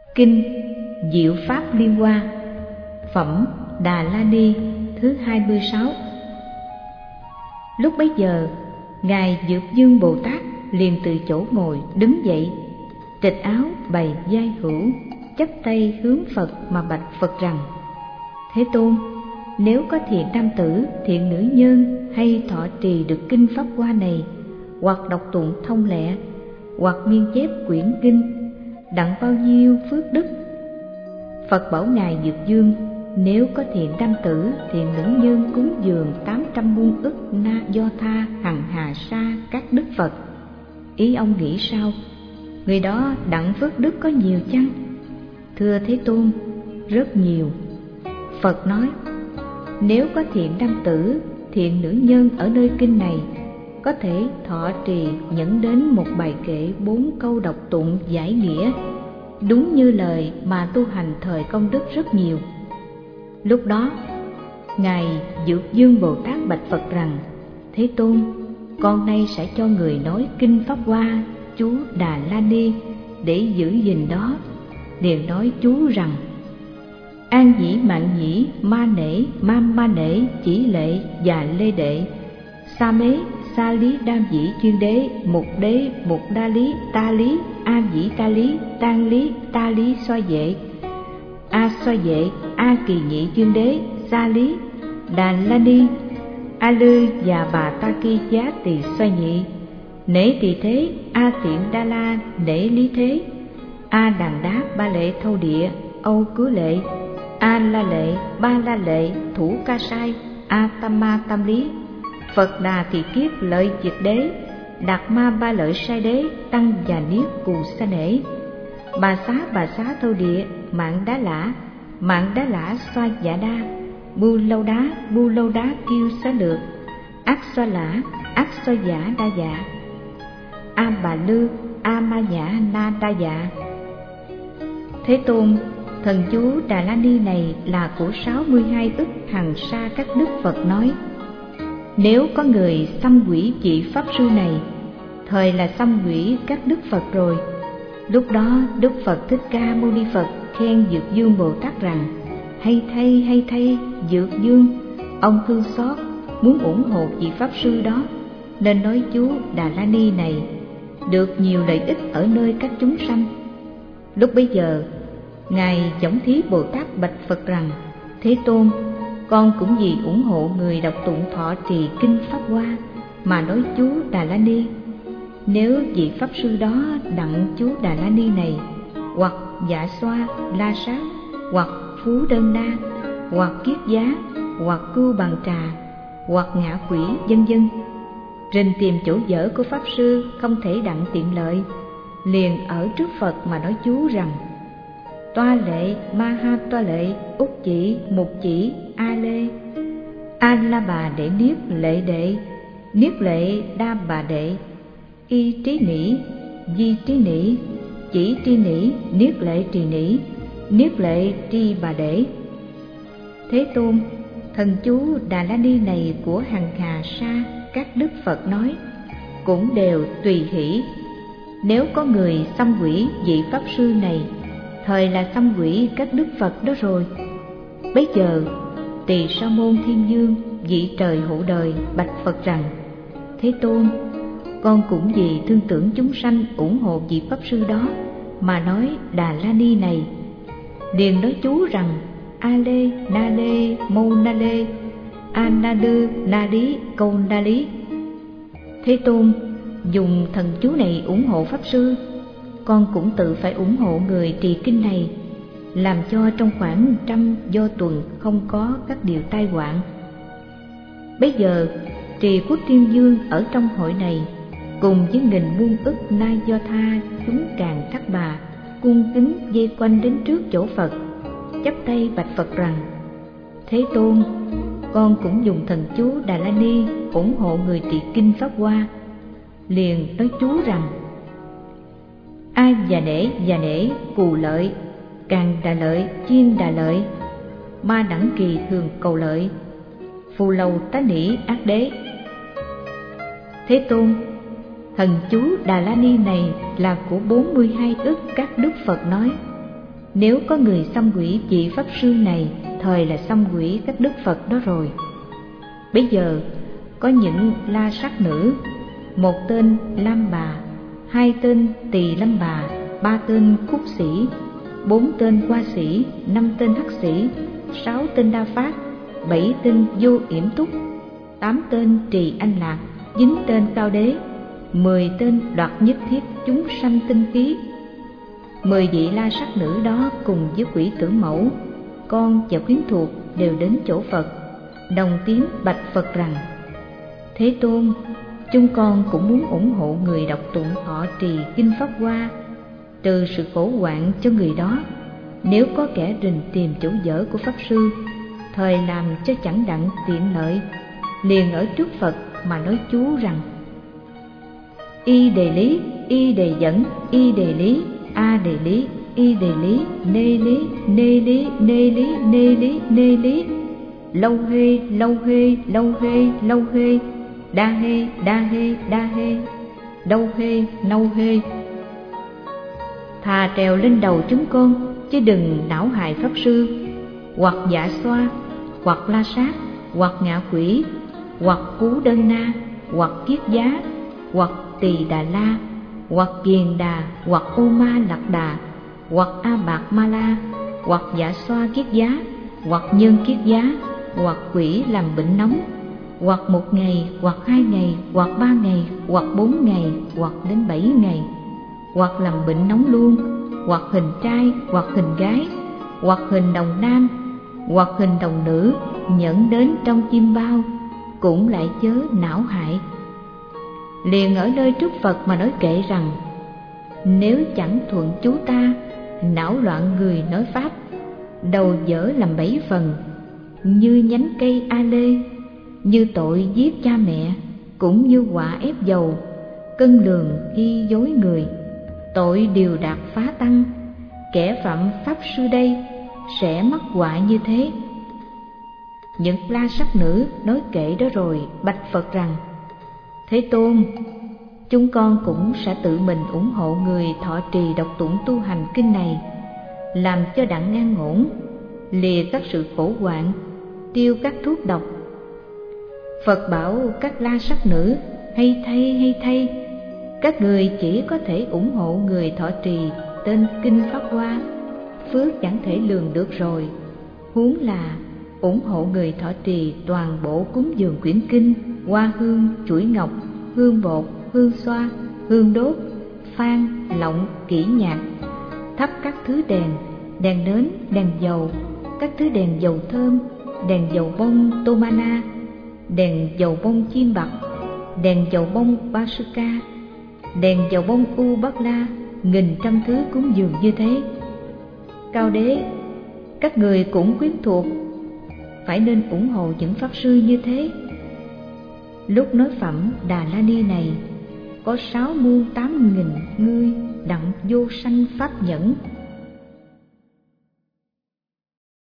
Kinh Diệu Pháp Liên Hoa, Phẩm Đà La Ni thứ 26. Lúc bấy giờ, Ngài Dược Dương Bồ Tát liền từ chỗ ngồi đứng dậy, trịch áo bày vai hữu, chắp tay hướng Phật mà bạch Phật rằng: Thế Tôn, nếu có thiện nam tử, thiện nữ nhân hay thọ trì được kinh Pháp Hoa này, hoặc đọc tụng thông lẹ, hoặc nghiên chép quyển kinh, đặng bao nhiêu phước đức? Phật bảo Ngài Dược Dương: nếu có thiện nam tử, thiện nữ nhân cúng dường 800 muôn ức na do tha hằng hà sa các đức Phật, ý ông nghĩ sao? Người đó đặng phước đức có nhiều chăng? Thưa Thế Tôn, rất nhiều. Phật nói: nếu có thiện nam tử, thiện nữ nhân ở nơi kinh này, có thể thọ trì nhẫn đến một bài kệ 4 câu đọc tụng giải nghĩa, đúng như lời mà tu hành thời công đức rất nhiều. Lúc đó, Ngài Dược Dương Bồ Tát bạch Phật rằng: Thế Tôn, con nay sẽ cho người nói kinh Pháp Hoa chú Đà La Ni để giữ gìn đó. Liền nói chú rằng: An dĩ mạng nhĩ ma nể ma nể chỉ lệ và lê đệ sa mế sa lý đam dĩ chuyên đế mục đa lý ta lý a dĩ ta lý tan lý ta lý xoa vệ a kỳ nhị chuyên đế sa lý đà la ni a lư và bà ta ki giá tỳ xoa nhị nể tỳ thế a tiện đa la nể lý thế a đàn đá ba lệ thâu địa âu cứu lệ a la lệ ba la lệ thủ ca sai a tam ma tam lý Phật đà thị kiết lợi diệt đế đạt ma ba lợi sai đế tăng và niết cù sa nể bà xá thâu địa mạng đá lã xoa dạ đa bu lâu đá kiêu xá lược ác xoa lã ác xoa giả đa dạ a bà lư a ma giả na đa dạ. Thế Tôn, thần chú Đà La Ni này là của 62 ức hằng sa các đức Phật nói. Nếu có người xăm quỷ vị Pháp Sư này, thời là xăm quỷ các đức Phật rồi. Lúc đó Đức Phật Thích Ca Mâu Ni Phật khen Dược Dương Bồ Tát rằng: hay thay Dược Dương, ông thương xót muốn ủng hộ vị Pháp Sư đó, nên nói chú Đà La Ni này được nhiều lợi ích ở nơi các chúng sanh. Lúc bấy giờ, Ngài Võng Thí Bồ Tát bạch Phật rằng: Thế Tôn, con cũng vì ủng hộ người đọc tụng thọ trì kinh Pháp Hoa mà nói chú Đà La Ni. Nếu vị Pháp Sư đó đặng chú Đà La Ni này, hoặc dạ xoa, la sát, hoặc phú đơn na, hoặc kiết giá, hoặc cưu bằng trà, hoặc ngạ quỷ, vân vân, rình tìm chỗ dở của Pháp Sư không thể đặng tiện lợi, liền ở trước Phật mà nói chú rằng: Toa lệ ma ha toa lệ úc chỉ mục chỉ a lê a la bà đệ niết lệ đa bà đệ y trí nỉ di trí nỉ chỉ tri nỉ niết lệ trì nỉ niết lệ tri bà đệ. Thế Tôn, thần chú Đà La Ni này của hằng hà sa các đức Phật nói cũng đều tùy hỷ. Nếu có người xăm quỷ vị Pháp Sư này, thời là xăm quỷ các đức Phật đó rồi. Bấy giờ Tỳ Sa Môn Thiên Dương vị trời hộ đời bạch Phật rằng: Thế Tôn, con cũng vì thương tưởng chúng sanh ủng hộ vị Pháp Sư đó mà nói Đà La Ni này. Liền nói chú rằng: A lê na lê mâu na lê a na đư na lý câu na lý. Thế Tôn, dùng thần chú này ủng hộ Pháp Sư, con cũng tự phải ủng hộ người trì kinh này, làm cho trong khoảng 100 do tuần không có các điều tai họa. Bây giờ Trì Quốc Thiên Dương ở trong hội này cùng với nghìn muôn ức na do tha chúng càng thác bà cung kính vây quanh đến trước chỗ Phật, chắp tay bạch Phật rằng: Thế Tôn, con cũng dùng thần chú Đà La Ni ủng hộ người trì kinh Pháp Hoa. Liền nói chú rằng: A già nể cù lợi càng đà lợi chiên đà lợi ma đẳng kỳ thường cầu lợi phù lầu tá nỉ ác đế. Thế Tôn, thần chú Đà La Ni này là của 42 ức các đức Phật nói. Nếu có người xăm quỷ vị pháp sư này, thời là xăm quỷ các đức Phật đó rồi. Bây giờ có những la sát nữ, một tên Lam Bà, hai tên Tỳ Lâm Bà, ba tên Khúc Sĩ, bốn tên Qua Sĩ, năm tên Hắc Sĩ, sáu tên Đa Phát, bảy tên Vô Yểm Túc, tám tên Trì Anh Lạc, chín tên Cao Đế, 10 tên Đoạt Nhất Thiết chúng sanh tinh khí. 10 vị la sát nữ đó cùng với quỷ Tử Mẫu, con và quyến thuộc đều đến chỗ Phật, đồng tiếng bạch Phật rằng: Thế Tôn, chúng con cũng muốn ủng hộ người đọc tụng thọ trì kinh Pháp Hoa, trừ sự khổ hoạn cho người đó. Nếu có kẻ rình tìm chỗ dở của Pháp Sư, thời làm cho chẳng đặng tiện lợi, liền ở trước Phật mà nói chú rằng: Y đề lý, y đề dẫn, y đề lý, a đề lý, y đề lý, nê lý, nê lý, nê lý, nê lý, nê lý, lâu hê, lâu hê, lâu hê, lâu hê, đa hê, đa hê, đa hê, đâu hê, nâu hê. Thà trèo lên đầu chúng con, chứ đừng não hại Pháp Sư, hoặc dạ xoa, hoặc la sát, hoặc ngạ quỷ, hoặc cú đơn na, hoặc kiết giá, hoặc tỳ đà la, hoặc kiền đà, hoặc ô ma lạc đà, hoặc a bạc ma la, hoặc dạ xoa kiết giá, hoặc nhân kiết giá, hoặc quỷ làm bệnh nóng, hoặc 1 ngày, hoặc 2 ngày, hoặc 3 ngày, hoặc 4 ngày, hoặc đến 7 ngày, hoặc làm bệnh nóng luôn, hoặc hình trai, hoặc hình gái, hoặc hình đồng nam, hoặc hình đồng nữ, nhẫn đến trong chim bao, cũng lại chớ não hại. Liền ở nơi trước Phật mà nói kệ rằng: Nếu chẳng thuận chú ta, não loạn người nói Pháp, đầu dở làm 7 phần, như nhánh cây a lê, như tội giết cha mẹ, cũng như quả ép dầu, cân lường khi dối người, tội điều đạt phá tăng, kẻ phạm Pháp Sư đây sẽ mắc họa như thế. Những la sát nữ nói kệ đó rồi bạch Phật rằng: Thế Tôn, chúng con cũng sẽ tự mình ủng hộ người thọ trì đọc tụng tu hành kinh này, làm cho đặng an ổn, lìa các sự khổ hoạn, tiêu các thuốc độc. Phật bảo các la sát nữ: Hay thay, hay thay, các người chỉ có thể ủng hộ người thọ trì tên kinh Pháp Hoa, phước chẳng thể lường được rồi, huống là ủng hộ người thọ trì toàn bộ cúng dường quyển kinh, hoa hương, chuỗi ngọc, hương bột, hương xoa, hương đốt, phan, lọng, kỹ nhạc, thắp các thứ đèn, đèn nến, đèn dầu, các thứ đèn dầu thơm, đèn dầu bông tomana, đèn dầu bông chiên bạc, đèn dầu bông basuka, đèn dầu bông u bát la, nghìn trăm thứ cúng dường như thế. Cao Đế, các người cũng quyến thuộc, phải nên ủng hộ những Pháp Sư như thế. Lúc nói phẩm Đà La Ni này, có 6 muôn 8 nghìn ngươi đặng vô sanh pháp nhẫn,